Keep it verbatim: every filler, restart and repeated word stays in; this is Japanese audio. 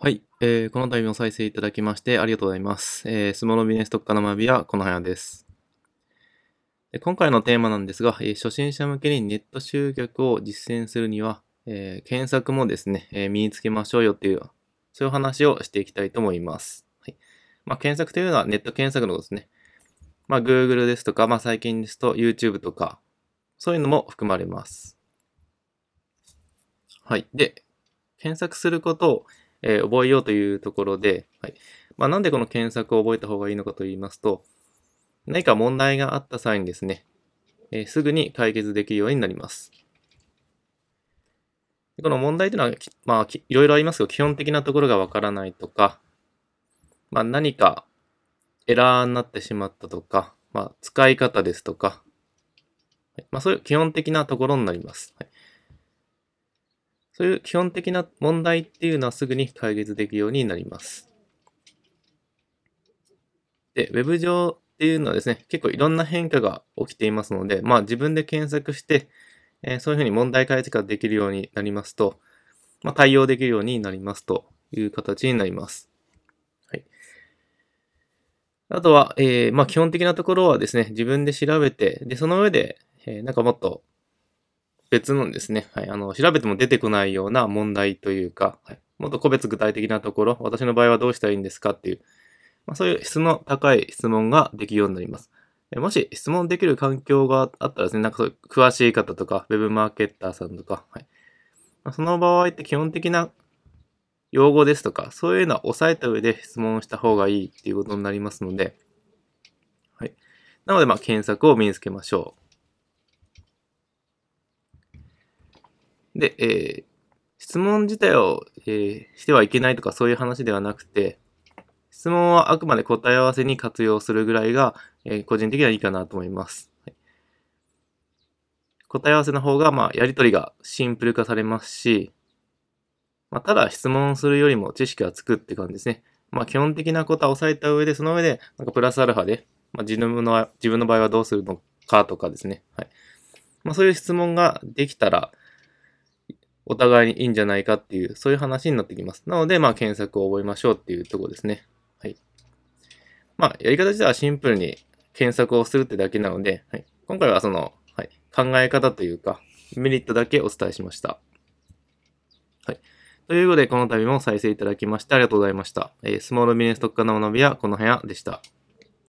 はい、えー、この度も再生いただきましてありがとうございます。えー、スモールビジネス特化の学びはこのはやです。で今回のテーマなんですが、えー初心者向けにネット集客を実践するには、えー検索もですね、えー身につけましょうよっていう、そういう話をしていきたいと思います。はい。まあ、検索というのはネット検索のことですね。まあ、Google ですとか、まあ、最近ですと YouTube とか、そういうのも含まれます。はい。で、検索することを、えー覚えようというところで、はい。まあ、なんでこの検索を覚えた方がいいのかと言いますと、何か問題があった際にですね、えーすぐに解決できるようになります。この問題というのは、まあ、いろいろありますけど、基本的なところがわからないとか、まあ、何かエラーになってしまったとか、まあ、使い方ですとか、まあ、そういう基本的なところになります。はい、そういう基本的な問題っていうのはすぐに解決できるようになります。で、ウェブ上っていうのはですね、結構いろんな変化が起きていますので、まあ自分で検索して、えーそういうふうに問題解決ができるようになりますと、まあ対応できるようになりますという形になります。はい。あとは、えーまあ基本的なところはですね、自分で調べて、で、その上で、えーなんかもっと別のですね、はい、あの、調べても出てこないような問題というか、はい、もっと個別具体的なところ、私の場合はどうしたらいいんですかっていう、まあ、そういう質の高い質問ができるようになります。もし質問できる環境があったらですね、なんかそういう詳しい方とか、ウェブマーケッターさんとか、はい。まあ、その場合って基本的な用語ですとか、そういうのは押さえた上で質問した方がいいっていうことになりますので、はい。なので、まあ、検索を身につけましょう。で、えー、質問自体を、えーしてはいけないとかそういう話ではなくて、質問はあくまで答え合わせに活用するぐらいが、えー個人的にはいいかなと思います。はい、答え合わせの方が、まあ、やりとりがシンプル化されますし、まあ、ただ質問するよりも知識がつくって感じですね。まあ、基本的なことは押さえた上で、その上で、なんかプラスアルファで、まあ、自分の、自分の場合はどうするのかとかですね。はい。まあ、そういう質問ができたら、お互いにいいんじゃないかっていう、そういう話になってきます。なので、まあ、検索を覚えましょうっていうところですね。はい。まあ、やり方自体はシンプルに検索をするってだけなので、はい、今回はその、はい、考え方というか、メリットだけお伝えしました。はい。ということで、この度も再生いただきましてありがとうございました。えースモールビジネス特化の学びはこの部屋でした。